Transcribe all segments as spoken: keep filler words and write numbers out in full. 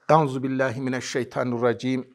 Euzu billahi mineşşeytanirracim.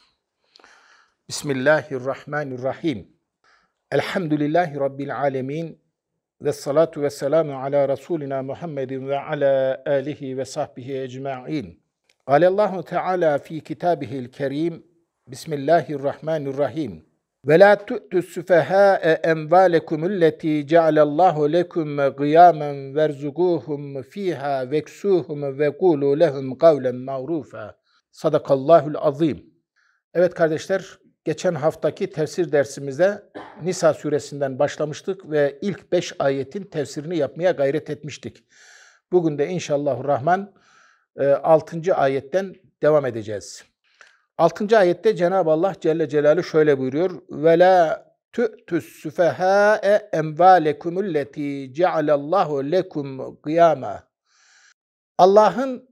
Bismillahirrahmanirrahim. Elhamdülillahi rabbil alamin. Ves salatu vesselamu ala rasulina Muhammedin ve ala alihi ve sahbihi ecmaîn. Allahu Teala fi kitabihil kerim. Bismillahirrahmanirrahim. Ve la tu'tus sufahâ'e emvâlekumulleti cealallahu lekum gıyamen verzuguhum fiha veksuhum ve kulu lehum kavlen ma'rufa. Sadakallahul azim. Evet kardeşler, geçen haftaki tefsir dersimizde Nisa suresinden başlamıştık ve ilk beş ayetin tefsirini yapmaya gayret etmiştik. Bugün de inşallahurrahman altıncı ayetten devam edeceğiz. altıncı ayette Cenab-ı Allah Celle Celaluhu şöyle buyuruyor. Ve la tu'tus sufahâ'e emvâlekumulleti cealallahu lekum kıyâma. Allah'ın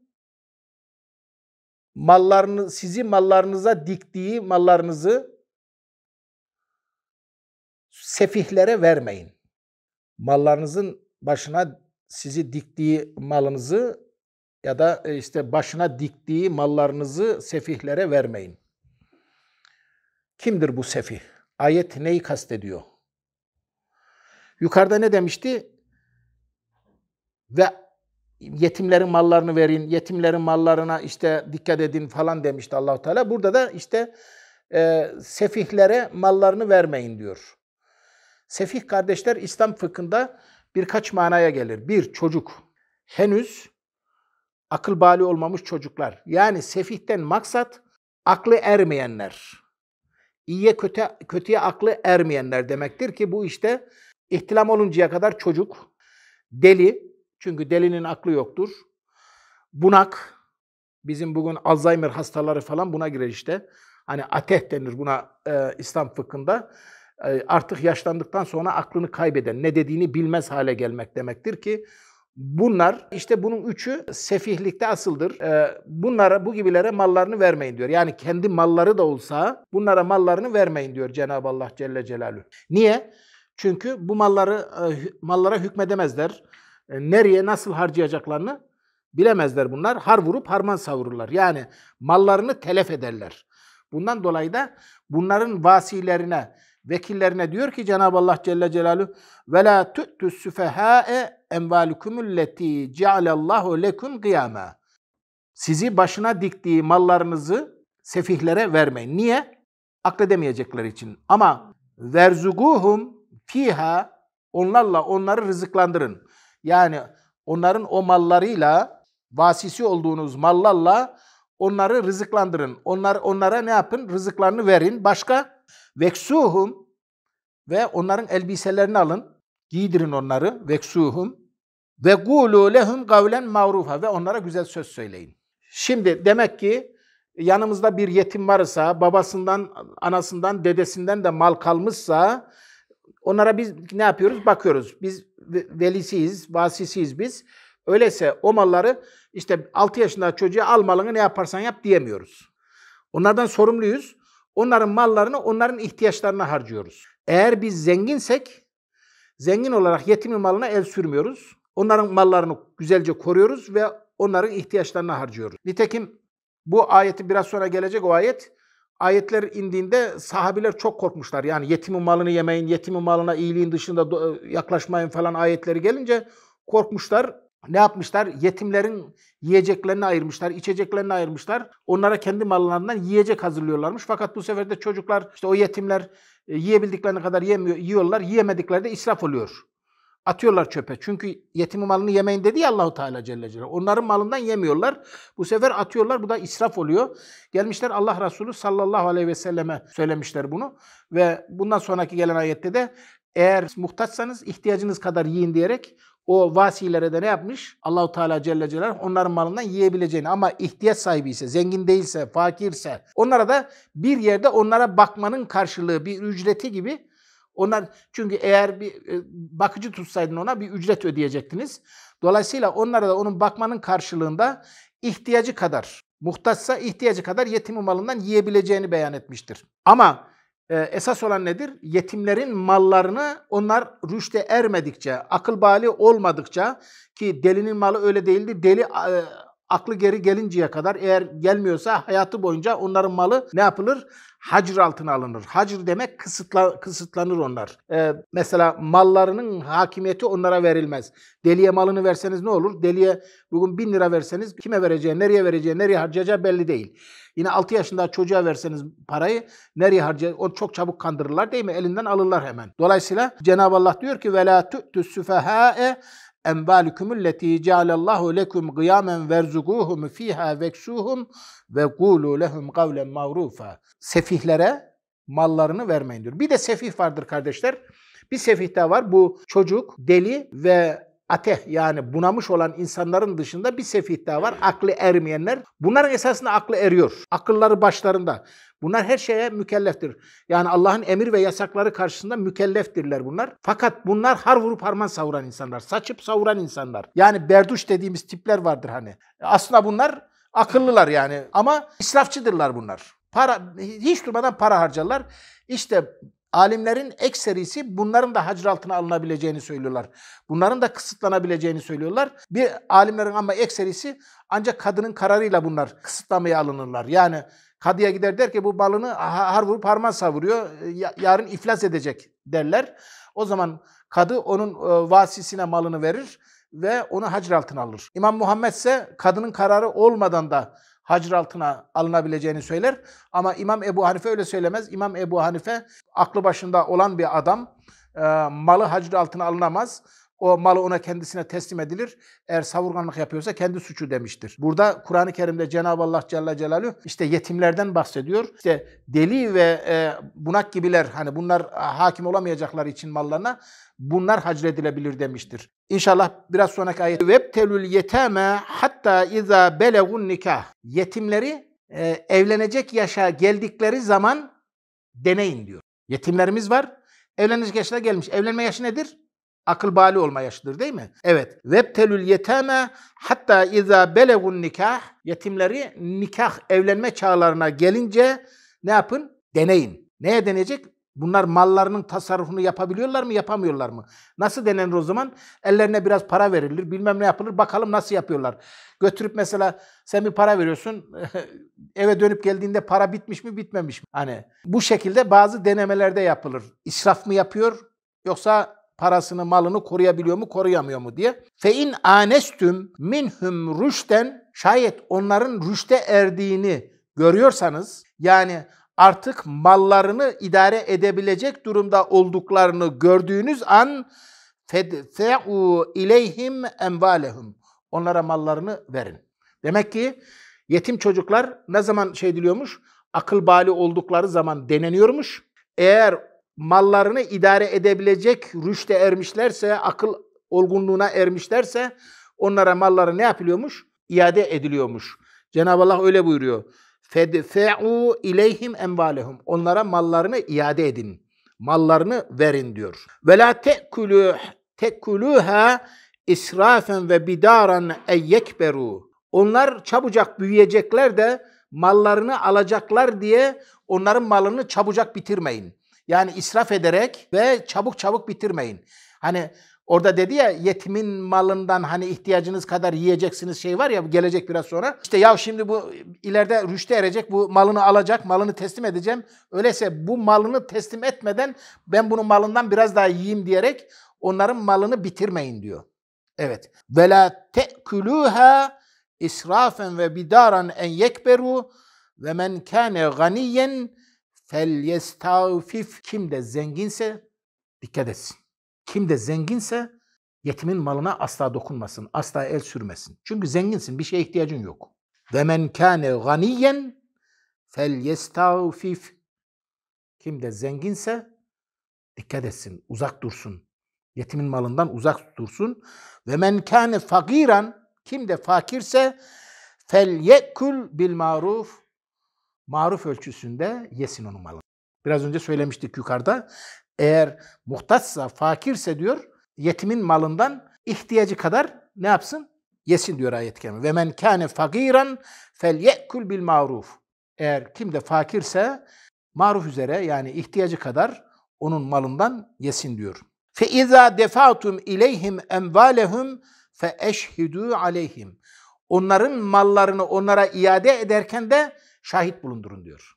mallarını, sizi mallarınıza diktiği mallarınızı sefihlere vermeyin. Mallarınızın başına sizi diktiği malınızı ya da işte başına diktiği mallarınızı sefihlere vermeyin. Kimdir bu sefih? Ayet neyi kastediyor? Yukarıda ne demişti? Ve yetimlerin mallarını verin, yetimlerin mallarına işte dikkat edin falan demişti Allah-u Teala. Burada da işte e, sefihlere mallarını vermeyin diyor. Sefih kardeşler İslam fıkhında birkaç manaya gelir. Bir, çocuk. Henüz akıl bali olmamış çocuklar. Yani sefihten maksat aklı ermeyenler. İyiye kötü, kötüye aklı ermeyenler demektir ki bu işte ihtilam oluncaya kadar çocuk, deli, çünkü delinin aklı yoktur. Bunak, bizim bugün Alzheimer hastaları falan buna girer işte. Hani ateh denir buna e, İslam fıkhında. E, artık yaşlandıktan sonra aklını kaybeden, ne dediğini bilmez hale gelmek demektir ki bunlar, işte bunun üçü sefihlikte asıldır. E, bunlara, bu gibilere mallarını vermeyin diyor. Yani kendi malları da olsa bunlara mallarını vermeyin diyor Cenab-ı Allah Celle Celaluhu. Niye? Çünkü bu malları e, mallara hükmedemezler. Nereye, nasıl harcayacaklarını bilemezler bunlar. Har vurup harman savururlar. Yani mallarını telef ederler. Bundan dolayı da bunların vasilerine, vekillerine diyor ki Cenab-ı Allah Celle Celaluhu ve la tu'tus sufahâ'e emvâlükumulleti cealallahu lekum kıyâmâ. Sizi başına diktiği mallarınızı sefihlere vermeyin. Niye? Akledemeyecekleri için. Ama verzuguhum fiha, onlarla onları rızıklandırın. Yani onların o mallarıyla, vasisi olduğunuz mallarla onları rızıklandırın. Onlar, onlara ne yapın? Rızıklarını verin. Başka? Veksuhum, ve onların elbiselerini alın. Giydirin onları. Veksuhum. Ve gûlû lehum kavlen ma'rufa, ve onlara güzel söz söyleyin. Şimdi demek ki yanımızda bir yetim varsa, babasından, anasından, dedesinden de mal kalmışsa onlara biz ne yapıyoruz? Bakıyoruz. Biz velisiyiz, vasisiyiz biz. Öyleyse o malları işte altı yaşında çocuğa al malını ne yaparsan yap diyemiyoruz. Onlardan sorumluyuz. Onların mallarını onların ihtiyaçlarına harcıyoruz. Eğer biz zenginsek, zengin olarak yetimin malına el sürmüyoruz. Onların mallarını güzelce koruyoruz ve onların ihtiyaçlarına harcıyoruz. Nitekim bu ayeti biraz sonra gelecek o ayet. Ayetler indiğinde sahabiler çok korkmuşlar. Yani yetimin malını yemeyin, yetimin malına iyiliğin dışında yaklaşmayın falan ayetleri gelince korkmuşlar. Ne yapmışlar? Yetimlerin yiyeceklerini ayırmışlar, içeceklerini ayırmışlar. Onlara kendi mallarından yiyecek hazırlıyorlarmış. Fakat bu sefer de çocuklar, işte o yetimler yiyebildiklerini kadar yemiyor, yiyorlar. Yiyemedikleri de israf oluyor. Atıyorlar çöpe. Çünkü yetimin malını yemeyin dedi ya Allah-u Teala Celle Celaluhu. Onların malından yemiyorlar. Bu sefer atıyorlar. Bu da israf oluyor. Gelmişler Allah Resulü sallallahu aleyhi ve selleme söylemişler bunu. Ve bundan sonraki gelen ayette de eğer muhtaçsanız ihtiyacınız kadar yiyin diyerek o vasilere de ne yapmış? Allah-u Teala Celle Celaluhu onların malından yiyebileceğini, ama ihtiyaç sahibi ise, zengin değilse, fakirse onlara da bir yerde onlara bakmanın karşılığı, bir ücreti gibi. Onlar, çünkü eğer bir bakıcı tutsaydın ona bir ücret ödeyecektiniz. Dolayısıyla onlara da onun bakmanın karşılığında ihtiyacı kadar, muhtaçsa ihtiyacı kadar yetimin malından yiyebileceğini beyan etmiştir. Ama e, esas olan nedir? Yetimlerin mallarını onlar rüşte ermedikçe, akıl bali olmadıkça, ki delinin malı öyle değildi. Deli e, aklı geri gelinceye kadar, eğer gelmiyorsa hayatı boyunca onların malı ne yapılır? Hacr altına alınır. Hacr demek kısıtla, kısıtlanır onlar. Ee, mesela mallarının hakimiyeti onlara verilmez. Deliye malını verseniz ne olur? Deliye bugün bin lira verseniz kime vereceği, nereye vereceği, nereye harcayacağı belli değil. Yine altı yaşında çocuğa verseniz parayı nereye harcayacağı, onu çok çabuk kandırırlar değil mi? Elinden alırlar hemen. Dolayısıyla Cenab-ı Allah diyor ki وَلَا تُؤْتُ السُّفَهَاءَ اَنْبَالِكُمُ الَّتِي جَعَلَ اللّٰهُ لَكُمْ قِيَامًا وَارْزُقُوهُمْ ف۪يهَا وَاكْسُوهُمْ وَقُولُوا لَهُمْ قَوْلًا مَعْرُوفًا. Sefihlere mallarını vermeyin diyor. Bir de sefih vardır kardeşler. Bir sefih daha var. Bu çocuk, deli ve ateh, yani bunamış olan insanların dışında bir sefih daha var. Aklı ermeyenler. Bunların esasında aklı eriyor. Akılları başlarında. Bunlar her şeye mükelleftir. Yani Allah'ın emir ve yasakları karşısında mükelleftirler bunlar. Fakat bunlar har vurup harman savuran insanlar. Saçıp savuran insanlar. Yani berduş dediğimiz tipler vardır hani. Aslında bunlar akıllılar yani. Ama israfçıdırlar bunlar. Para, hiç durmadan para harcarlar. İşte alimlerin ekserisi bunların da hacr altına alınabileceğini söylüyorlar. Bunların da kısıtlanabileceğini söylüyorlar. Bir alimlerin ama ekserisi ancak kadının kararıyla bunlar kısıtlamaya alınırlar. Yani kadıya gider der ki bu malını har vurup harman savuruyor, yarın iflas edecek derler. O zaman kadı onun vasisine malını verir ve onu hacr altına alır. İmam Muhammed ise kadının kararı olmadan da hacr altına alınabileceğini söyler. Ama İmam Ebu Hanife öyle söylemez. İmam Ebu Hanife aklı başında olan bir adam, malı hacr altına alınamaz. O malı ona kendisine teslim edilir. Eğer savurganlık yapıyorsa kendi suçu demiştir. Burada Kur'an-ı Kerim'de Cenab-ı Allah Celle Celaluhu işte yetimlerden bahsediyor. İşte deli ve e, bunak gibiler, hani bunlar hakim olamayacaklar için mallarına, bunlar hacredilebilir demiştir. İnşallah biraz sonraki ayet. Vebtelül yetame hatta iza belegun nikah. Yetimleri e, evlenecek yaşa geldikleri zaman deneyin diyor. Yetimlerimiz var. Evlenecek yaşına gelmiş. Evlenme yaşı nedir? Akıl bali olma yaşıdır değil mi? Evet. Vebtelül yetame hatta iza belegun nikah. Yetimleri nikah, evlenme çağlarına gelince ne yapın? Deneyin. Neye deneyecek? Bunlar mallarının tasarrufunu yapabiliyorlar mı, yapamıyorlar mı? Nasıl denenir o zaman? Ellerine biraz para verilir, bilmem ne yapılır, bakalım nasıl yapıyorlar. Götürüp mesela sen bir para veriyorsun, eve dönüp geldiğinde para bitmiş mi, bitmemiş mi? Hani bu şekilde bazı denemelerde yapılır. İsraf mı yapıyor, yoksa parasını, malını koruyabiliyor mu, koruyamıyor mu diye. Fe in anestüm minhum rüşten, şayet onların rüşte erdiğini görüyorsanız, yani artık mallarını idare edebilecek durumda olduklarını gördüğünüz an fedfe'u ileyhim envalehum. Onlara mallarını verin. Demek ki yetim çocuklar ne zaman şey diliyormuş? Akıl bali oldukları zaman deneniyormuş. Eğer mallarını idare edebilecek rüşte ermişlerse, akıl olgunluğuna ermişlerse onlara malları ne yapılıyormuş? İade ediliyormuş. Cenab-ı Allah öyle buyuruyor. Fedfe'u ileyhim envalehum. Onlara mallarını iade edin. Mallarını verin diyor. Ve la te'kulû te'kulûhâ israfen ve bidaran eyyekberu. Onlar çabucak büyüyecekler de mallarını alacaklar diye onların malını çabucak bitirmeyin. Yani israf ederek ve çabuk çabuk bitirmeyin. Hani orada dedi ya, yetimin malından hani ihtiyacınız kadar yiyeceksiniz şey var ya, gelecek biraz sonra. İşte ya şimdi bu ileride rüşte erecek, bu malını alacak, malını teslim edeceğim. Öyleyse bu malını teslim etmeden ben bunun malından biraz daha yiyeyim diyerek onların malını bitirmeyin diyor. Evet. Ve la te'kulûhâ israfen ve bidaran en yekberu ve men kâne ganiyen fel yestağfif. Kim de zenginse dikkat etsin. Kim de zenginse yetimin malına asla dokunmasın, asla el sürmesin. Çünkü zenginsin, bir şeye ihtiyacın yok. Ve men kâne ganiyen fel yestağfif. Kim de zenginse dikkat etsin, uzak dursun. Yetimin malından uzak dursun. Ve men kâne fakiran. Kim de fakirse fel yekul bil maruf. Maruf ölçüsünde yesin onun malını. Biraz önce söylemiştik yukarıda. Eğer muhtaçsa, fakirse diyor, yetimin malından ihtiyacı kadar ne yapsın? Yesin diyor ayet-i kerime. Ve men kâne fakiran fel yekul bil maruf. Eğer kim de fakirse maruf üzere, yani ihtiyacı kadar onun malından yesin diyor. Fe izâ defa'tum ileyhim envâlehum fe eşhidû aleyhim. onların mallarını onlara iade ederken de şahit bulundurun diyor.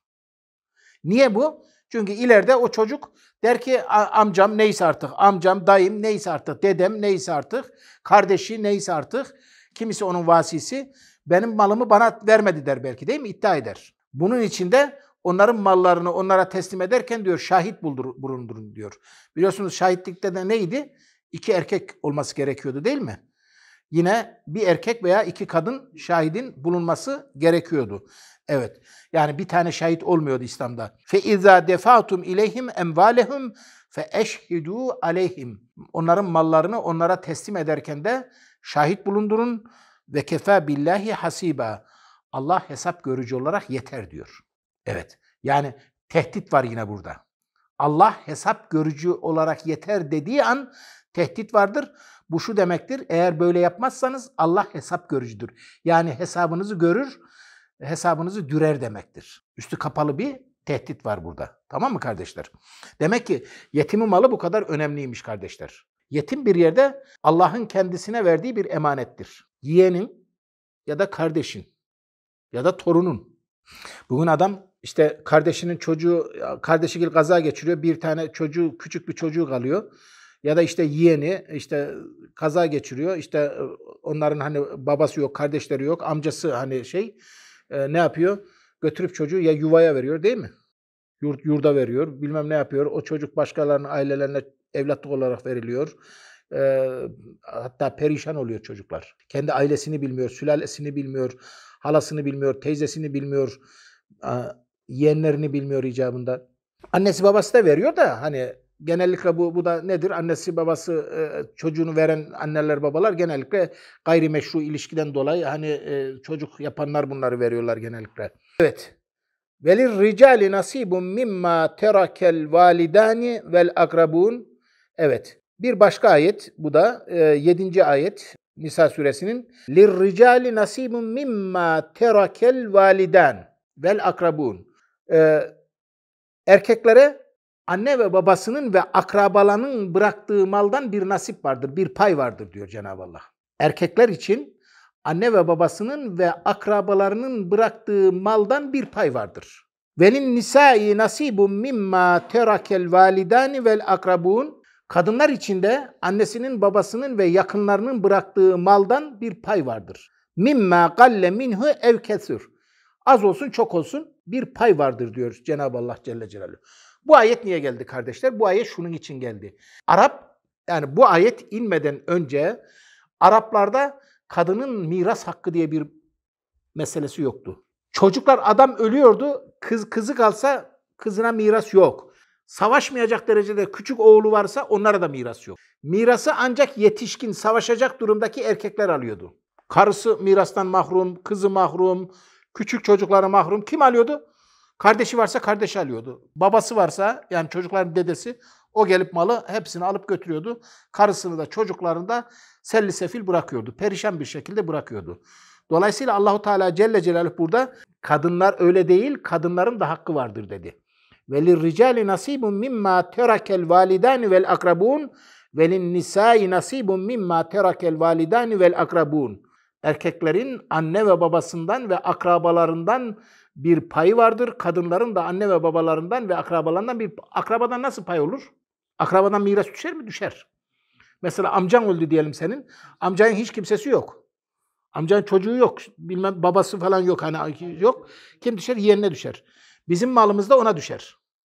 Niye bu? Çünkü ileride o çocuk der ki amcam neyse artık, amcam, dayım neyse artık, dedem neyse artık, kardeşi neyse artık, kimisi onun vasisi, benim malımı bana vermedi der belki, değil mi? İddia eder. Bunun için de onların mallarını onlara teslim ederken diyor şahit bulundurun diyor. Biliyorsunuz şahitlikte de neydi? İki erkek olması gerekiyordu, değil mi? Yine bir erkek veya iki kadın şahidin bulunması gerekiyordu. Evet. Yani bir tane şahit olmuyordu İslam'da. Fe iza defatum ileyhim emvalehum fe eşhidu aleyhim. Onların mallarını onlara teslim ederken de şahit bulundurun ve kefa billahi hasiba. Allah hesap görücü olarak yeter diyor. Evet. Yani tehdit var yine burada. Allah hesap görücü olarak yeter dediği an tehdit vardır. Bu şu demektir. Eğer böyle yapmazsanız Allah hesap görücüdür. Yani hesabınızı görür, hesabınızı dürer demektir. Üstü kapalı bir tehdit var burada. Tamam mı kardeşler? Demek ki yetimin malı bu kadar önemliymiş kardeşler. Yetim bir yerde Allah'ın kendisine verdiği bir emanettir. Yeğenin ya da kardeşin ya da torunun. Bugün adam işte kardeşinin çocuğu, kardeşi gibi kaza geçiriyor. Bir tane çocuğu, küçük bir çocuğu kalıyor. Ya da işte yeğeni işte kaza geçiriyor. İşte onların hani babası yok, kardeşleri yok, amcası hani şey e, ne yapıyor? Götürüp çocuğu ya yuvaya veriyor, değil mi? Yurt yurda veriyor. Bilmem ne yapıyor. O çocuk başkalarının ailelerine evlatlık olarak veriliyor. E, hatta perişan oluyor çocuklar. Kendi ailesini bilmiyor, sülalesini bilmiyor, halasını bilmiyor, teyzesini bilmiyor, e, yeğenlerini bilmiyor icabında. Annesi babası da veriyor da hani genellikle bu, bu da nedir? Annesi babası e, çocuğunu veren anneler babalar genellikle gayrimeşru ilişkiden dolayı hani e, çocuk yapanlar bunları veriyorlar genellikle. Evet. Velir ricali nasibun mimma terakel validani vel akrabun. Evet. Bir başka ayet bu da e, yedinci ayet Nisa suresinin. Lir ricali nasibun mimma terakel validan vel akrabun. E, erkeklere anne ve babasının ve akrabalarının bıraktığı maldan bir nasip vardır, bir pay vardır diyor Cenab-ı Allah. Erkekler için anne ve babasının ve akrabalarının bıraktığı maldan bir pay vardır. Velin nisai nasibun mimma terakel validani vel akrabun. Kadınlar için de annesinin, babasının ve yakınlarının bıraktığı maldan bir pay vardır. Mimma galle minhu ev kesur. Az olsun çok olsun bir pay vardır diyor Cenab-ı Allah Celle Celaluhu. Bu ayet niye geldi kardeşler? Bu ayet şunun için geldi. Arap, yani bu ayet inmeden önce Araplarda kadının miras hakkı diye bir meselesi yoktu. Çocuklar, adam ölüyordu, kız kızı kalsa kızına miras yok. Savaşmayacak derecede küçük oğlu varsa onlara da miras yok. Mirası ancak yetişkin, savaşacak durumdaki erkekler alıyordu. Karısı mirastan mahrum, kızı mahrum, küçük çocukları mahrum. Kim alıyordu? Kardeşi varsa kardeşi alıyordu. Babası varsa yani çocukların dedesi o gelip malı hepsini alıp götürüyordu. Karısını da çocuklarını da selli sefil bırakıyordu. Perişan bir şekilde bırakıyordu. Dolayısıyla Allahu Teala Celle Celaluhu burada kadınlar öyle değil, kadınların da hakkı vardır dedi. Velir ricali nasibun mimma terakel validani vel akrabun velin nisai nasibun mimma terakel validani vel akrabun. Erkeklerin anne ve babasından ve akrabalarından bir payı vardır. Kadınların da anne ve babalarından ve akrabalarından bir... Akrabadan nasıl pay olur? Akrabadan miras düşer mi? Düşer. Mesela amcan öldü diyelim senin. Amcanın hiç kimsesi yok. Amcanın çocuğu yok. Bilmem babası falan yok. Hani yok. Kim düşer? Yeğenine düşer. Bizim malımız da ona düşer.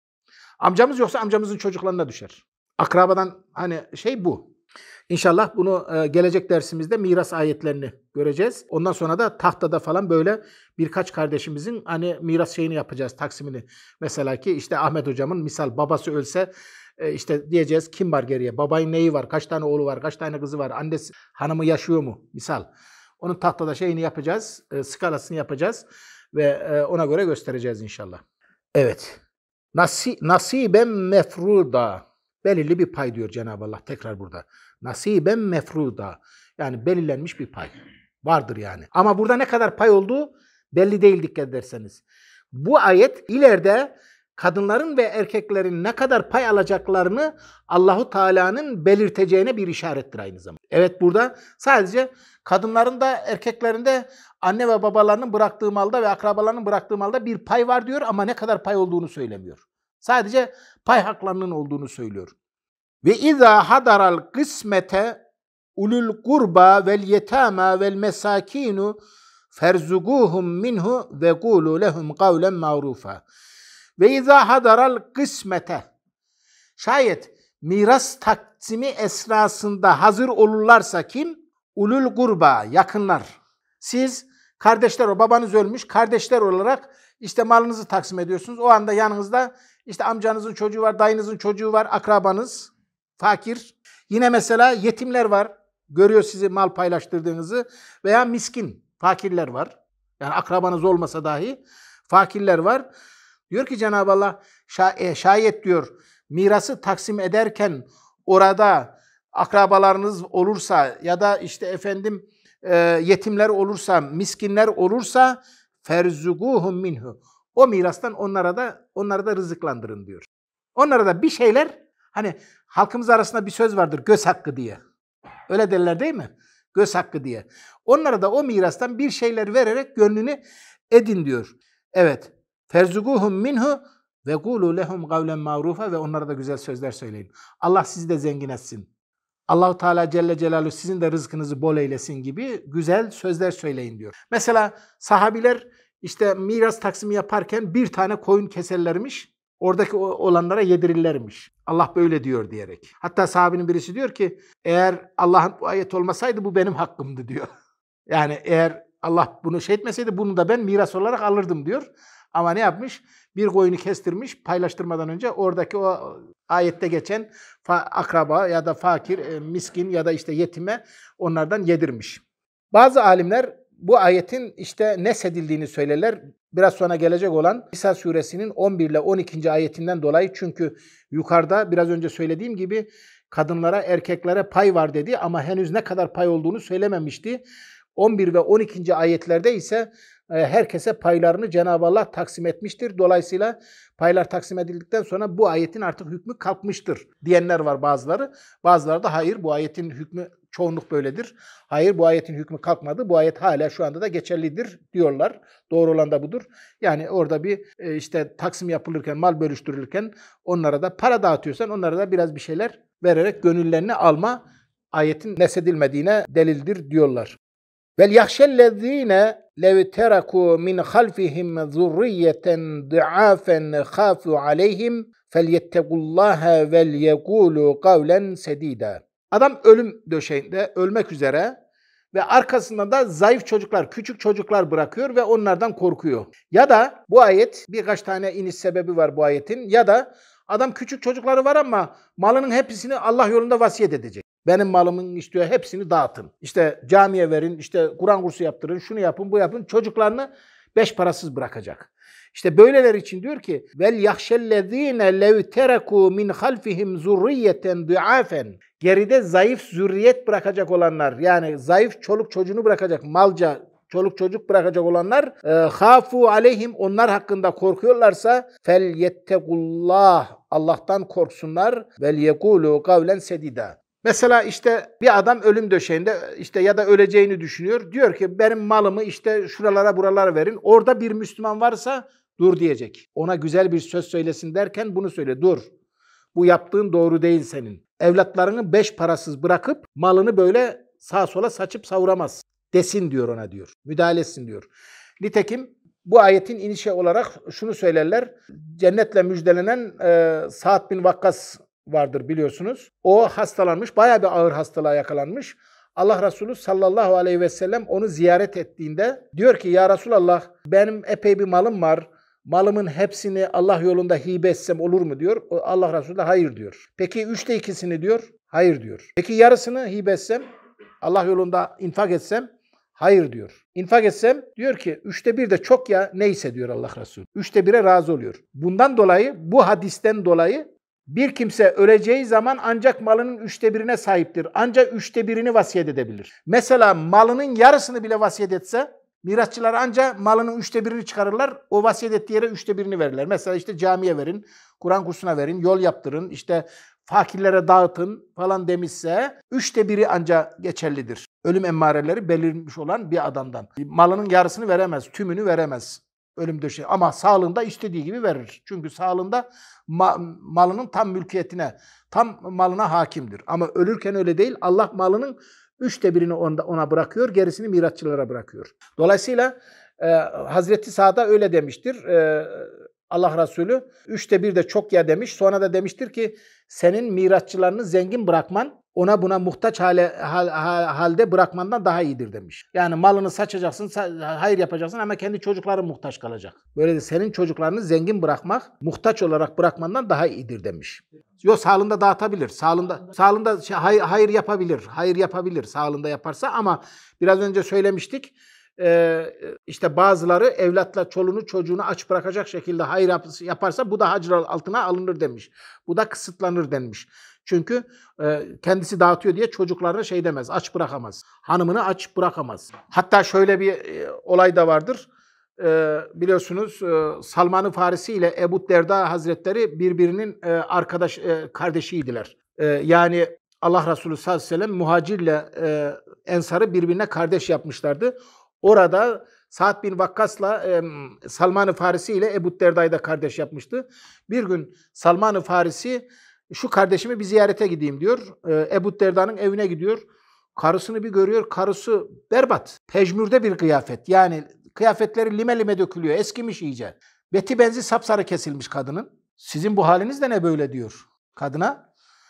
Amcamız yoksa amcamızın çocuklarına düşer. Akrabadan hani şey bu. İnşallah bunu e, gelecek dersimizde miras ayetlerini göreceğiz. Ondan sonra da tahtada falan böyle birkaç kardeşimizin hani miras şeyini yapacağız, taksimini. Mesela ki işte Ahmet hocamın misal babası ölse e, işte diyeceğiz kim var geriye? Babayın neyi var? Kaç tane oğlu var? Kaç tane kızı var? Annesi, hanımı yaşıyor mu? Misal. Onun tahtada şeyini yapacağız, e, skalasını yapacağız ve e, ona göre göstereceğiz inşallah. Evet. Nasi, nasiben mefruda. Belirli bir pay diyor Cenab-ı Allah tekrar burada. Nasiben mefruda. Yani belirlenmiş bir pay. Vardır yani. Ama burada ne kadar pay olduğu belli değil dikkat ederseniz. Bu ayet ileride kadınların ve erkeklerin ne kadar pay alacaklarını Allahu Teala'nın belirteceğine bir işarettir aynı zamanda. Evet, burada sadece kadınların da erkeklerin de anne ve babalarının bıraktığı malda ve akrabalarının bıraktığı malda bir pay var diyor ama ne kadar pay olduğunu söylemiyor. Sadece pay haklarının olduğunu söylüyor. Ve izâ hadaral kısmete ulul kurba vel yetâmâ vel mesâkînu ferzuguhum minhu ve gûlû lehum kavlen ma'rûfâ. Ve izâ hadaral kısmete, şayet miras taksimi esnasında hazır olurlarsa kim? Ulul kurba, yakınlar. Siz kardeşler, o babanız ölmüş, kardeşler olarak işte malınızı taksim ediyorsunuz. O anda yanınızda işte amcanızın çocuğu var, dayınızın çocuğu var, akrabanız, fakir. Yine mesela yetimler var, görüyor sizi mal paylaştırdığınızı, veya miskin, fakirler var. Yani akrabanız olmasa dahi fakirler var. Diyor ki Cenab-ı Allah, şayet diyor mirası taksim ederken orada akrabalarınız olursa ya da işte efendim e, yetimler olursa, miskinler olursa ferzuguhum minhu. O mirastan onlara da onlara da rızıklandırın diyor. Onlara da bir şeyler, hani halkımız arasında bir söz vardır, göz hakkı diye. Öyle derler değil mi? Göz hakkı diye. Onlara da o mirastan bir şeyler vererek gönlünü edin diyor. Evet. Ferzuguhum minhu ve gulu lehum kavlen ma'rufa, ve onlara da güzel sözler söyleyin. Allah sizi de zengin etsin. Allahu Teala Celle Celaluhu sizin de rızkınızı bol eylesin gibi güzel sözler söyleyin diyor. Mesela sahabiler işte miras taksimi yaparken bir tane koyun keserlermiş. Oradaki olanlara yedirirlermiş. Allah böyle diyor diyerek. Hatta sahabinin birisi diyor ki, eğer Allah'ın bu ayet olmasaydı bu benim hakkımdı diyor. Yani eğer Allah bunu şey etmeseydi bunu da ben miras olarak alırdım diyor. Ama ne yapmış? Bir koyunu kestirmiş, paylaştırmadan önce oradaki o ayette geçen akraba ya da fakir, miskin ya da işte yetime onlardan yedirmiş. Bazı alimler bu ayetin işte nesedildiğini söylerler. Biraz sonra gelecek olan Nisa suresinin on bir ile on ikinci ayetinden dolayı, çünkü yukarıda biraz önce söylediğim gibi kadınlara, erkeklere pay var dedi ama henüz ne kadar pay olduğunu söylememişti. on bir ve on ikinci ayetlerde ise herkese paylarını Cenab-ı Allah taksim etmiştir. Dolayısıyla paylar taksim edildikten sonra bu ayetin artık hükmü kalkmıştır diyenler var bazıları. Bazıları da hayır, bu ayetin hükmü, çoğunluk böyledir. Hayır, bu ayetin hükmü kalkmadı. Bu ayet hala şu anda da geçerlidir diyorlar. Doğru olan da budur. Yani orada bir işte taksim yapılırken, mal bölüştürülürken onlara da para dağıtıyorsan onlara da biraz bir şeyler vererek gönüllerini alma ayetin nesedilmediğine delildir diyorlar. Vel yahşellezine lev teraku min halfihim zurriyeten duafen khafu aleyhim felyettegullaha vel yekulu kavlen sedida. Adam ölüm döşeğinde, ölmek üzere ve arkasında da zayıf çocuklar, küçük çocuklar bırakıyor ve onlardan korkuyor. Ya da bu ayet, birkaç tane iniş sebebi var bu ayetin, ya da adam küçük çocukları var ama malının hepsini Allah yolunda vasiyet edecek. Benim malımın istiyor, hepsini dağıtın. İşte camiye verin, işte Kur'an kursu yaptırın, şunu yapın, bu yapın. Çocuklarını beş parasız bırakacak. İşte böyleler için diyor ki vel yahşellezine lev teraku min halfihim zurriyeten duafen. Geride zayıf zürriyet bırakacak olanlar, yani zayıf çoluk çocuğunu bırakacak, malca çoluk çocuk bırakacak olanlar, hafu aleyhim, onlar hakkında korkuyorlarsa fel yettegullah, Allah'tan korksunlar, vel yekulu kavlen sedida. Mesela işte bir adam ölüm döşeğinde işte ya da öleceğini düşünüyor. Diyor ki benim malımı işte şuralara buralara verin. Orada bir Müslüman varsa dur diyecek. Ona güzel bir söz söylesin derken bunu söyle. Dur. Bu yaptığın doğru değil senin. Evlatlarını beş parasız bırakıp malını böyle sağa sola saçıp savuramaz desin diyor ona diyor. Müdahale etsin diyor. Nitekim bu ayetin inişi olarak şunu söylerler. Cennetle müjdelenen e, Sa'd bin Vakkas vardır biliyorsunuz. O hastalanmış, bayağı bir ağır hastalığa yakalanmış. Allah Resulü sallallahu aleyhi ve sellem onu ziyaret ettiğinde diyor ki ya Resulallah, benim epey bir malım var. Malımın hepsini Allah yolunda hibe etsem olur mu diyor. Allah Resulü de hayır diyor. Peki üçte ikisini diyor. Hayır diyor. Peki yarısını hibe etsem, Allah yolunda infak etsem, hayır diyor. İnfak etsem, diyor ki üçte bir de çok ya, neyse diyor Allah Resulü. Üçte bire razı oluyor. Bundan dolayı, bu hadisten dolayı bir kimse öleceği zaman ancak malının üçte birine sahiptir. Ancak üçte birini vasiyet edebilir. Mesela malının yarısını bile vasiyet etse, Mirasçılar ancak malının üçte birini çıkarırlar. O vasiyet ettiği yere üçte birini verirler. Mesela işte camiye verin, Kur'an kursuna verin, yol yaptırın, işte fakirlere dağıtın falan demişse üçte biri ancak geçerlidir. Ölüm emmareleri belirmiş olan bir adamdan. Malının yarısını veremez, tümünü veremez. Ölüm döşeği. Ama sağlığında istediği gibi verir. Çünkü sağlığında ma- malının tam mülkiyetine, tam malına hakimdir. Ama ölürken öyle değil. Allah malının üçte birini onda, ona bırakıyor, gerisini mirasçılara bırakıyor. Dolayısıyla e, Hazreti Sa'da öyle demiştir. E, Allah Resulü üçte bir de çok ya demiş. Sonra da demiştir ki senin mirasçılarını zengin bırakman ona buna muhtaç hale, hal, halde bırakmandan daha iyidir demiş. Yani malını saçacaksın, hayır yapacaksın ama kendi çocukların muhtaç kalacak. Böyle de senin çocuklarını zengin bırakmak, muhtaç olarak bırakmandan daha iyidir demiş. Yok sağlığında dağıtabilir. Sağlığında sağlığında şey, hayır, hayır yapabilir. Hayır yapabilir sağlığında yaparsa ama biraz önce söylemiştik. Ee, işte bazıları evlatla çoluğunu çocuğunu aç bırakacak şekilde hayır yaparsa bu da hac altına alınır demiş. Bu da kısıtlanır denmiş. Çünkü e, kendisi dağıtıyor diye çocuklarına şey demez, aç bırakamaz. Hanımını aç bırakamaz. Hatta şöyle bir e, olay da vardır. E, biliyorsunuz e, Salman-ı Farisi ile Ebu Derda Hazretleri birbirinin e, arkadaş e, kardeşiydiler. E, yani Allah Resulü sallallahu aleyhi ve sellem muhacirle e, ensarı birbirine kardeş yapmışlardı. Orada Sa'd bin Vakkas'la e, Salman-ı Farisi ile Ebu Derda'yı da kardeş yapmıştı. Bir gün Salman-ı Farisi şu kardeşimi bir ziyarete gideyim diyor. E, Ebu Derda'nın evine gidiyor. Karısını bir görüyor. Karısı berbat. Pejmürde bir kıyafet. Yani kıyafetleri lime lime dökülüyor. Eskimiş iyice. Beti benzi sapsarı kesilmiş kadının. Sizin bu haliniz de ne böyle diyor kadına.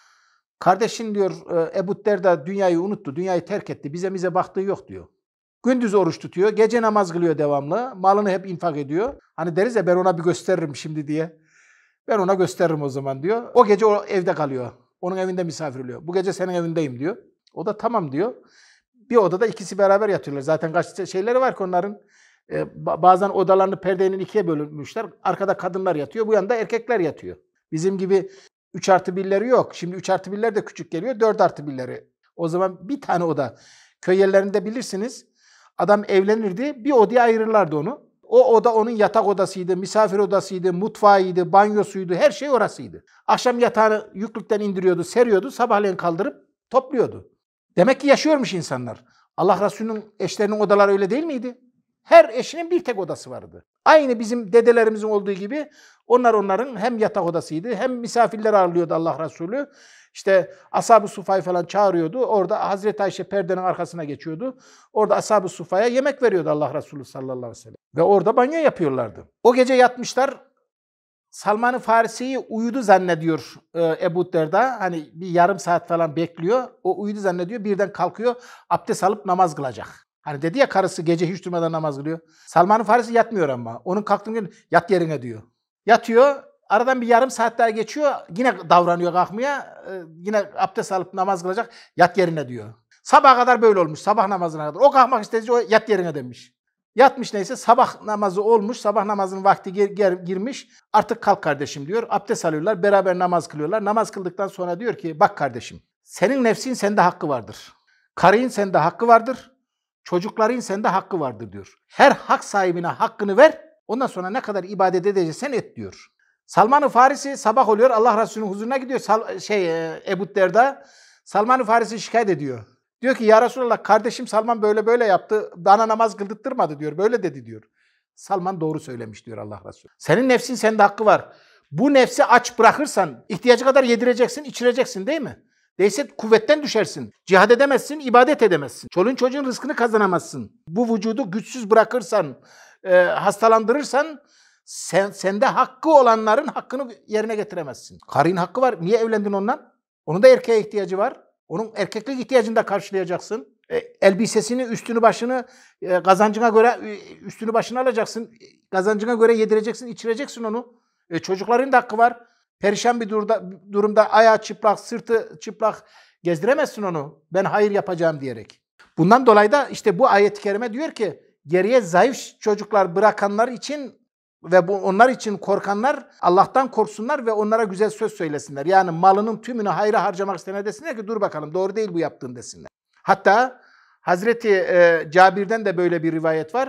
Kardeşin diyor Ebu Derda dünyayı unuttu. Dünyayı terk etti. Bize mize baktığı yok diyor. Gündüz oruç tutuyor. Gece namaz kılıyor devamlı. Malını hep infak ediyor. Hani deriz ya ben ona bir gösteririm şimdi diye. Ben ona gösteririm o zaman diyor. O gece o evde kalıyor. Onun evinde misafir oluyor. Bu gece senin evindeyim diyor. O da tamam diyor. Bir odada ikisi beraber yatıyorlar. Zaten kaç şeyleri var ki onların. Ee, bazen odalarını perdenin ikiye bölünmüşler. Arkada kadınlar yatıyor. Bu yanda erkekler yatıyor. Bizim gibi üç artı birleri yok. Şimdi üç artı birler de küçük geliyor. dört artı birleri. O zaman bir tane oda. Köy yerlerinde bilirsiniz. Adam evlenirdi. Bir odaya ayırırlardı onu. O oda onun yatak odasıydı, misafir odasıydı, mutfağıydı, banyosuydu, her şey orasıydı. Akşam yatağını yüklükten indiriyordu, seriyordu, sabahleyin kaldırıp topluyordu. Demek ki yaşıyormuş insanlar. Allah Resulü'nün eşlerinin odaları öyle değil miydi? Her eşinin bir tek odası vardı. Aynı bizim dedelerimizin olduğu gibi onlar onların hem yatak odasıydı hem misafirler ağırlıyordu Allah Resulü. İşte Ashab-ı Sufa'yı falan çağırıyordu. Orada Hazreti Ayşe perdenin arkasına geçiyordu. Orada Ashab-ı Sufa'ya yemek veriyordu Allah Resulü sallallahu aleyhi ve sellem. Ve orada banyo yapıyorlardı. O gece yatmışlar. Salman-ı Farisi'yi uyudu zannediyor e, Ebu Derda. Hani bir yarım saat falan bekliyor. O uyudu zannediyor. Birden kalkıyor. Abdest alıp namaz kılacak. Hani dedi ya karısı gece hiç durmadan namaz kılıyor. Salman-ı Farisi yatmıyor ama. Onun kalktığında gün yat yerine diyor. Yatıyor. Aradan bir yarım saat daha geçiyor. Yine davranıyor kalkmaya. Ee, yine abdest alıp namaz kılacak. Yat yerine diyor. Sabaha kadar böyle olmuş. Sabah namazına kadar. O kalkmak istediğince o yat yerine demiş. Yatmış neyse sabah namazı olmuş. Sabah namazının vakti gir, gir, girmiş. Artık kalk kardeşim diyor. Abdest alıyorlar. Beraber namaz kılıyorlar. Namaz kıldıktan sonra diyor ki bak kardeşim. Senin nefsin sende hakkı vardır. Karın sende hakkı vardır. Çocukların sende hakkı vardır diyor. Her hak sahibine hakkını ver. Ondan sonra ne kadar ibadet edeceksen et diyor. Salman-ı Farisi sabah oluyor. Allah Resulü'nün huzuruna gidiyor. Sal, şey Ebu Derda Salman-ı Farisi şikayet ediyor. Diyor ki ya Resulallah kardeşim Salman böyle böyle yaptı. Bana namaz kıldırtmadı diyor. Böyle dedi diyor. Salman doğru söylemiş diyor Allah Resulü. Senin nefsin sende hakkı var. Bu nefsi aç bırakırsan ihtiyacı kadar yedireceksin, içireceksin değil mi? Değilse kuvvetten düşersin. Cihad edemezsin, ibadet edemezsin. Çoluğun çocuğun rızkını kazanamazsın. Bu vücudu güçsüz bırakırsan, e, hastalandırırsan sen, sende hakkı olanların hakkını yerine getiremezsin. Karın hakkı var. Niye evlendin ondan? Onun da erkeğe ihtiyacı var. Onun erkeklik ihtiyacını da karşılayacaksın. E, elbisesini, üstünü başını e, kazancına göre e, üstünü başına alacaksın. Kazancına göre yedireceksin, içireceksin onu. E, çocukların da hakkı var. Perişan bir durumda, durumda ayağı çıplak, sırtı çıplak gezdiremezsin onu. Ben hayır yapacağım diyerek. Bundan dolayı da işte bu ayet-i kerime diyor ki geriye zayıf çocuklar bırakanlar için ve bu onlar için korkanlar Allah'tan korksunlar ve onlara güzel söz söylesinler. Yani malının tümünü hayra harcamak istene desinler ki dur bakalım doğru değil bu yaptığın desinler. Hatta Hazreti e, Cabir'den de böyle bir rivayet var.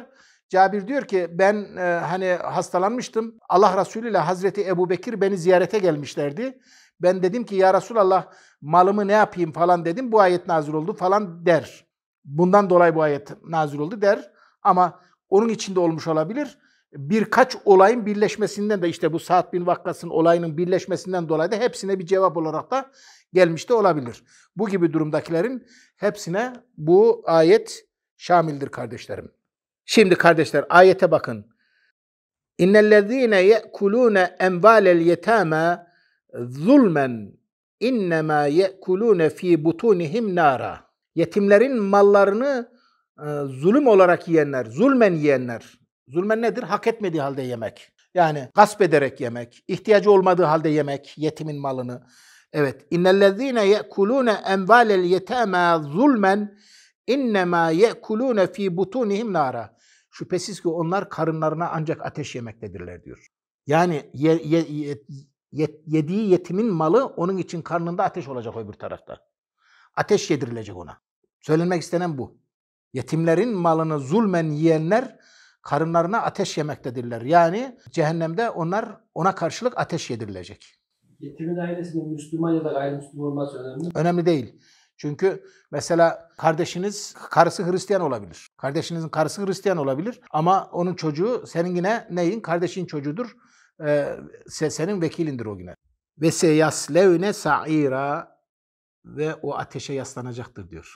Cabir diyor ki ben e, hani hastalanmıştım. Allah Resulü ile Hazreti Ebubekir beni ziyarete gelmişlerdi. Ben dedim ki ya Resulallah malımı ne yapayım falan dedim. Bu ayet nazil oldu falan der. Bundan dolayı bu ayet nazil oldu der. Ama onun içinde olmuş olabilir. Birkaç olayın birleşmesinden de işte bu Sa'd bin Vakkas'ın olayının birleşmesinden dolayı da hepsine bir cevap olarak da gelmiş de olabilir. Bu gibi durumdakilerin hepsine bu ayet şamildir kardeşlerim. Şimdi kardeşler ayete bakın. İnnellezîne ye'kulûne envâlel yetâmâ zulmen innemâ ye'kulûne fî butûnihim nâra. Yetimlerin mallarını e, zulüm olarak yiyenler, zulmen yiyenler. Zulmen nedir? Hak etmediği halde yemek. Yani gasp ederek yemek, ihtiyacı olmadığı halde yemek, yetimin malını. Evet. İnnellezîne ye'kulûne envâlel yetâmâ zulmen innemâ ye'kulûne fî butûnihim nâra. Şüphesiz ki onlar karınlarına ancak ateş yemektedirler diyor. Yani ye, ye, ye, ye, yediği yetimin malı onun için karnında ateş olacak öbür tarafta. Ateş yedirilecek ona. Söylenmek istenen bu. Yetimlerin malını zulmen yiyenler karınlarına ateş yemektedirler. Yani cehennemde onlar ona karşılık ateş yedirilecek. Yetimin ailesinin Müslüman ya da gayrimüslim olması önemli mi? Önemli değil. Çünkü mesela kardeşiniz karısı Hristiyan olabilir. Kardeşinizin karısı Hristiyan olabilir ama onun çocuğu senin yine neyin? Kardeşin çocuğudur. Ee, senin vekilindir o güne. Ve seyaslevne sa'ira ve o ateşe yaslanacaktır diyor.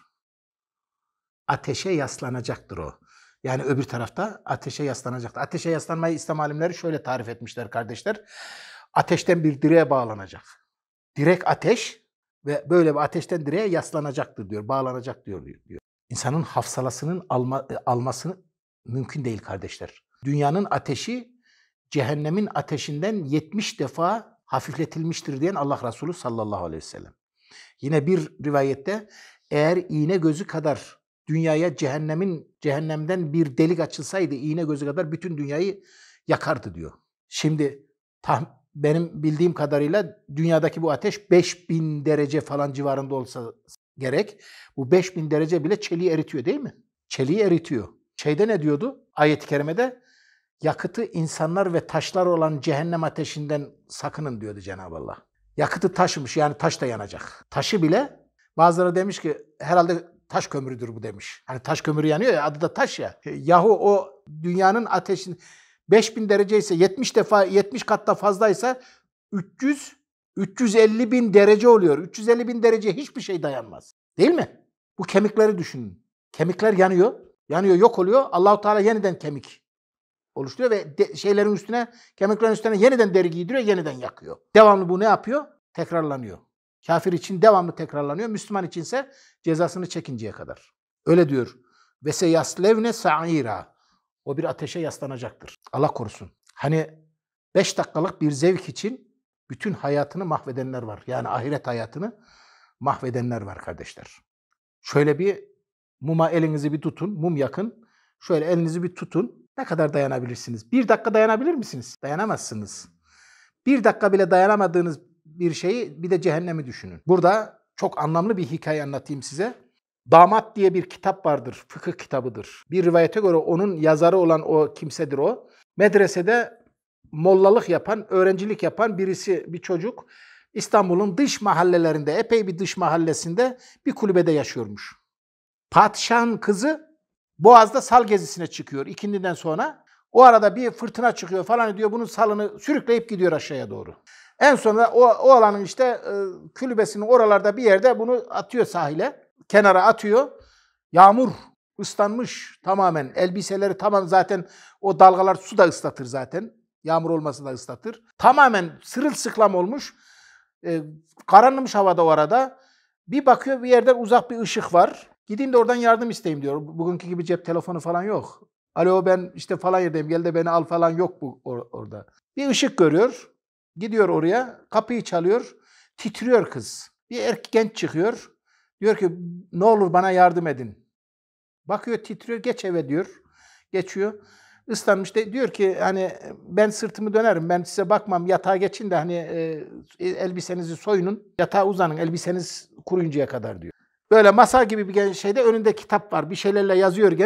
Ateşe yaslanacaktır o. Yani öbür tarafta ateşe yaslanacaktır. Ateşe yaslanmayı İslam alimleri şöyle tarif etmişler kardeşler. Ateşten bir direğe bağlanacak. Direk ateş ve böyle bir ateşten direğe yaslanacaktır diyor, bağlanacak diyor diyor. İnsanın hafsalasının alma, almasını mümkün değil kardeşler. Dünyanın ateşi cehennemin ateşinden yetmiş defa hafifletilmiştir diyen Allah Resulü sallallahu aleyhi ve sellem. Yine bir rivayette eğer iğne gözü kadar dünyaya cehennemin cehennemden bir delik açılsaydı iğne gözü kadar bütün dünyayı yakardı diyor. Şimdi tam benim bildiğim kadarıyla dünyadaki bu ateş beş bin derece falan civarında olsa gerek. Bu beş bin derece bile çeliği eritiyor değil mi? Çeliği eritiyor. Şeyde ne diyordu? Ayet-i kerimede yakıtı insanlar ve taşlar olan cehennem ateşinden sakının diyordu Cenab-ı Allah. Yakıtı taşmış yani taş da yanacak. Taşı bile bazıları demiş ki herhalde taş kömürüdür bu demiş. Hani taş kömürü yanıyor ya adı da taş ya. Yahu o dünyanın ateşin beş bin derece ise yetmiş defa yetmiş katta fazlaysa üç yüz üç yüz elli bin derece oluyor. üç yüz elli bin derece hiçbir şey dayanmaz. Değil mi? Bu kemikleri düşünün. Kemikler yanıyor. Yanıyor, yok oluyor. Allahu Teala yeniden kemik oluşturuyor ve de, şeylerin üstüne, kemiklerin üstüne yeniden deri giydiriyor, yeniden yakıyor. Devamlı bu ne yapıyor? Tekrarlanıyor. Kafir için devamlı tekrarlanıyor. Müslüman içinse cezasını çekinceye kadar. Öyle diyor. Ve seyaslevne sa'ira. O bir ateşe yaslanacaktır. Allah korusun. Hani beş dakikalık bir zevk için bütün hayatını mahvedenler var. Yani ahiret hayatını mahvedenler var kardeşler. Şöyle bir muma elinizi bir tutun, mum yakın. Şöyle elinizi bir tutun. Ne kadar dayanabilirsiniz? Bir dakika dayanabilir misiniz? Dayanamazsınız. Bir dakika bile dayanamadığınız bir şeyi bir de cehennemi düşünün. Burada çok anlamlı bir hikaye anlatayım size. Damat diye bir kitap vardır, fıkıh kitabıdır. Bir rivayete göre onun yazarı olan o kimsedir o. Medresede mollalık yapan, öğrencilik yapan birisi, bir çocuk İstanbul'un dış mahallelerinde, epey bir dış mahallesinde bir kulübede yaşıyormuş. Padişahın kızı Boğaz'da sal gezisine çıkıyor ikindiden sonra. O arada bir fırtına çıkıyor falan diyor. Bunun salını sürükleyip gidiyor aşağıya doğru. En sonunda o, o alanın işte e, kulübesinin oralarda bir yerde bunu atıyor sahile. Kenara atıyor. Yağmur ıslanmış tamamen. Elbiseleri tamam zaten o dalgalar su da ıslatır zaten. Yağmur olması da ıslatır. Tamamen sırılsıklam olmuş. E, karanlımış havada o arada. Bir bakıyor bir yerden uzak bir ışık var. Gideyim de oradan yardım isteyeyim diyor. Bugünkü gibi cep telefonu falan yok. Alo ben işte falan yerdeyim gel de beni al falan yok bu or- orada. Bir ışık görüyor. Gidiyor oraya. Kapıyı çalıyor. Titriyor kız. Bir erkek genç çıkıyor. Diyor ki ne olur bana yardım edin. Bakıyor titriyor geç eve diyor. Geçiyor. Islanmış da diyor ki hani ben sırtımı dönerim ben size bakmam yatağa geçin de hani e, elbisenizi soyunun yatağa uzanın elbiseniz kuruyuncaya kadar diyor. Böyle masa gibi bir şeyde önünde kitap var bir şeylerle yazıyor genç.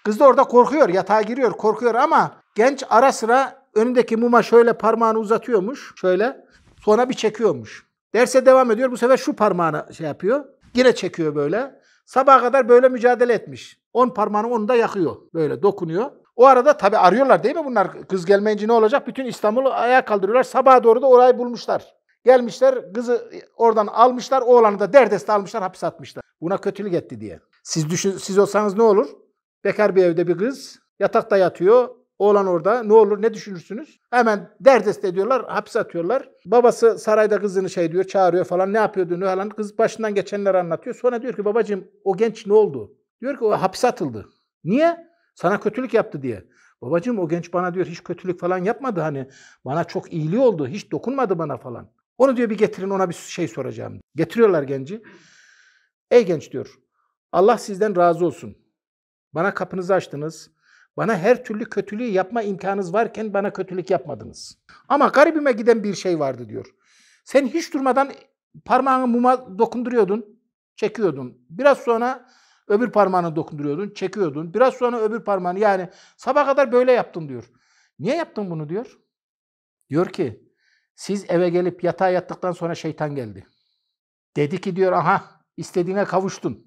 Kız da orada korkuyor, yatağa giriyor, korkuyor ama genç ara sıra önündeki muma şöyle parmağını uzatıyormuş, şöyle. Sonra bir çekiyormuş. Derse devam ediyor. Bu sefer şu parmağını şey yapıyor. Yine çekiyor böyle. Sabaha kadar böyle mücadele etmiş. On parmağını onu da yakıyor. Böyle dokunuyor. O arada tabii arıyorlar değil mi bunlar? Kız gelmeyince ne olacak? Bütün İstanbul'u ayağa kaldırıyorlar. Sabaha doğru da orayı bulmuşlar. Gelmişler, kızı oradan almışlar. Oğlanı da derdeste almışlar, hapse atmışlar. Buna kötülük etti diye. Siz düşün, siz olsanız ne olur? Bekar bir evde bir kız yatakta yatıyor. Oğlan orada. Ne olur, ne düşünürsünüz? Hemen derdest ediyorlar, hapse atıyorlar. Babası sarayda kızını şey diyor, çağırıyor falan. Ne yapıyordu, ne falan. Kız başından geçenleri anlatıyor. Sonra diyor ki babacığım o genç ne oldu? Diyor ki o hapse atıldı. Niye? Sana kötülük yaptı diye. Babacığım o genç bana diyor hiç kötülük falan yapmadı. Hani bana çok iyiliği oldu. Hiç dokunmadı bana falan. Onu diyor bir getirin, ona bir şey soracağım. Getiriyorlar genci. Ey genç diyor. Allah sizden razı olsun. Bana kapınızı açtınız. Bana her türlü kötülüğü yapma imkanınız varken bana kötülük yapmadınız. Ama garibime giden bir şey vardı diyor. Sen hiç durmadan parmağını muma dokunduruyordun, çekiyordun. Biraz sonra öbür parmağını dokunduruyordun, çekiyordun. Biraz sonra öbür parmağını, yani sabah kadar böyle yaptın diyor. Niye yaptın bunu diyor. Diyor ki siz eve gelip yatağa yattıktan sonra şeytan geldi. Dedi ki diyor aha istediğine kavuştun.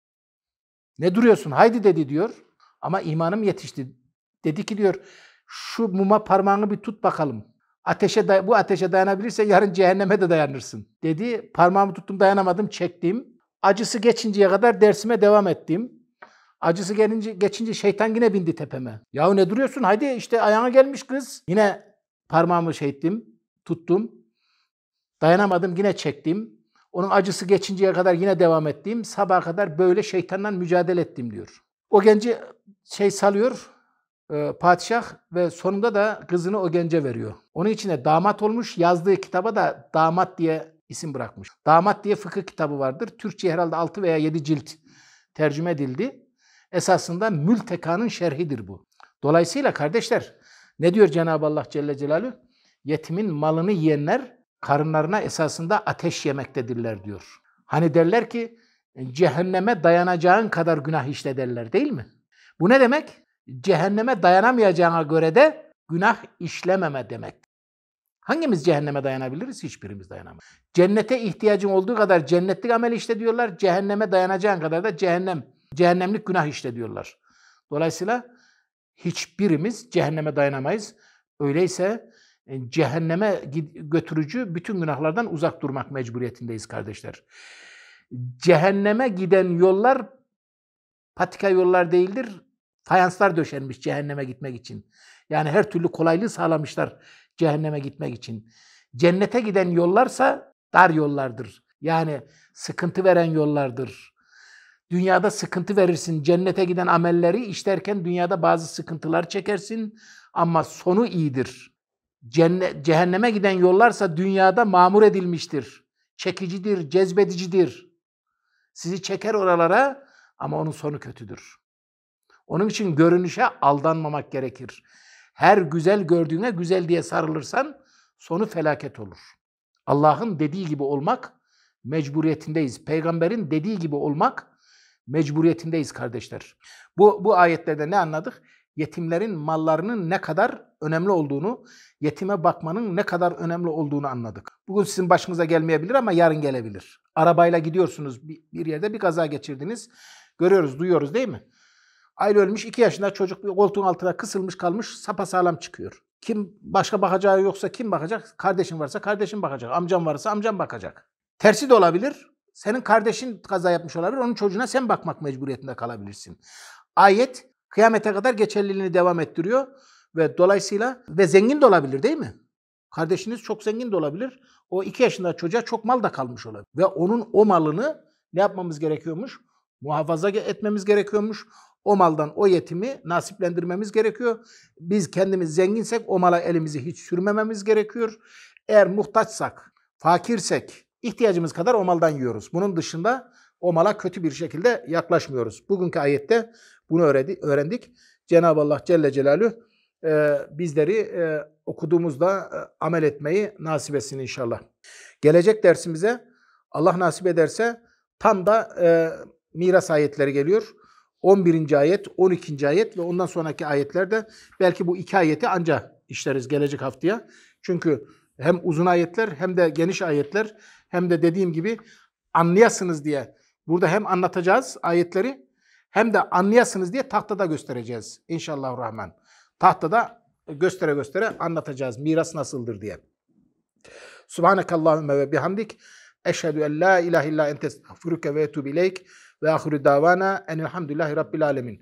Ne duruyorsun haydi dedi diyor. Ama imanım yetişti. Dedi ki diyor şu muma parmağını bir tut bakalım. Ateşe bu ateşe dayanabilirse yarın cehenneme de dayanırsın. Dedi parmağımı tuttum dayanamadım çektim. Acısı geçinceye kadar dersime devam ettim. Acısı gelince, geçince şeytan yine bindi tepeme. Yahu ne duruyorsun haydi işte ayağına gelmiş kız. Yine parmağımı şey ettim, tuttum. Dayanamadım yine çektim. Onun acısı geçinceye kadar yine devam ettim. Sabaha kadar böyle şeytanla mücadele ettim diyor. O genci şey salıyor, e, padişah ve sonunda da kızını o gence veriyor. Onun içine damat olmuş, yazdığı kitaba da Damat diye isim bırakmış. Damat diye fıkıh kitabı vardır. Türkçe herhalde altı veya yedi cilt tercüme edildi. Esasında Mülteka'nın şerhidir bu. Dolayısıyla kardeşler, ne diyor Cenab-ı Allah Celle Celaluhu? Yetimin malını yiyenler karınlarına esasında ateş yemektedirler diyor. Hani derler ki cehenneme dayanacağın kadar günah işle derler değil mi? Bu ne demek? Cehenneme dayanamayacağına göre de günah işlememe demek. Hangimiz cehenneme dayanabiliriz? Hiçbirimiz dayanamayız. Cennete ihtiyacın olduğu kadar cennetlik amel işle diyorlar. Cehenneme dayanacağın kadar da cehennem, cehennemlik günah işle diyorlar. Dolayısıyla hiçbirimiz cehenneme dayanamayız. Öyleyse cehenneme götürücü bütün günahlardan uzak durmak mecburiyetindeyiz kardeşler. Cehenneme giden yollar patika yollar değildir. Fayanslar döşenmiş cehenneme gitmek için. Yani her türlü kolaylığı sağlamışlar cehenneme gitmek için. Cennete giden yollarsa dar yollardır. Yani sıkıntı veren yollardır. Dünyada sıkıntı verirsin. Cennete giden amelleri işlerken dünyada bazı sıkıntılar çekersin. Ama sonu iyidir. Cennet, cehenneme giden yollarsa dünyada mamur edilmiştir. Çekicidir, cezbedicidir. Sizi çeker oralara ama onun sonu kötüdür. Onun için görünüşe aldanmamak gerekir. Her güzel gördüğüne güzel diye sarılırsan sonu felaket olur. Allah'ın dediği gibi olmak mecburiyetindeyiz. Peygamberin dediği gibi olmak mecburiyetindeyiz kardeşler. Bu, bu ayetlerde ne anladık? Yetimlerin mallarının ne kadar önemli olduğunu, yetime bakmanın ne kadar önemli olduğunu anladık. Bugün sizin başınıza gelmeyebilir ama yarın gelebilir. Arabayla gidiyorsunuz bir yerde bir kaza geçirdiniz. Görüyoruz, duyuyoruz değil mi? Aile ölmüş, iki yaşında çocuk bir koltuğun altına kısılmış kalmış, sapasağlam çıkıyor. Kim başka bakacağı yoksa kim bakacak? Kardeşin varsa kardeşin bakacak. Amcam varsa amcam bakacak. Tersi de olabilir. Senin kardeşin kaza yapmış olabilir. Onun çocuğuna sen bakmak mecburiyetinde kalabilirsin. Ayet kıyamete kadar geçerliliğini devam ettiriyor ve dolayısıyla ve zengin de olabilir değil mi? Kardeşiniz çok zengin de olabilir. O iki yaşında çocuğa çok mal da kalmış olabilir. Ve onun o malını ne yapmamız gerekiyormuş? Muhafaza etmemiz gerekiyormuş. O maldan o yetimi nasiplendirmemiz gerekiyor. Biz kendimiz zenginsek o mala elimizi hiç sürmememiz gerekiyor. Eğer muhtaçsak, fakirsek ihtiyacımız kadar o maldan yiyoruz. Bunun dışında o mala kötü bir şekilde yaklaşmıyoruz. Bugünkü ayette bunu öğrendik. Cenab-ı Allah Celle Celaluhu e, bizleri e, okuduğumuzda e, amel etmeyi nasip etsin inşallah. Gelecek dersimize Allah nasip ederse tam da e, miras ayetleri geliyor. on birinci ayet, on ikinci ayet ve ondan sonraki ayetlerde belki bu iki ayeti anca işleriz gelecek haftaya. Çünkü hem uzun ayetler hem de geniş ayetler hem de dediğim gibi anlayasınız diye burada hem anlatacağız ayetleri hem de anlayasınız diye tahtada göstereceğiz inşallahurrahman. Tahtada göstere göstere anlatacağız miras nasıldır diye. Subhanekallahümme ve bihamdik. Eşhedü en la ilahe illa ente estağfiruke ve etûbü ileyk ve ahiru davana enelhamdülillahi rabbil alemin.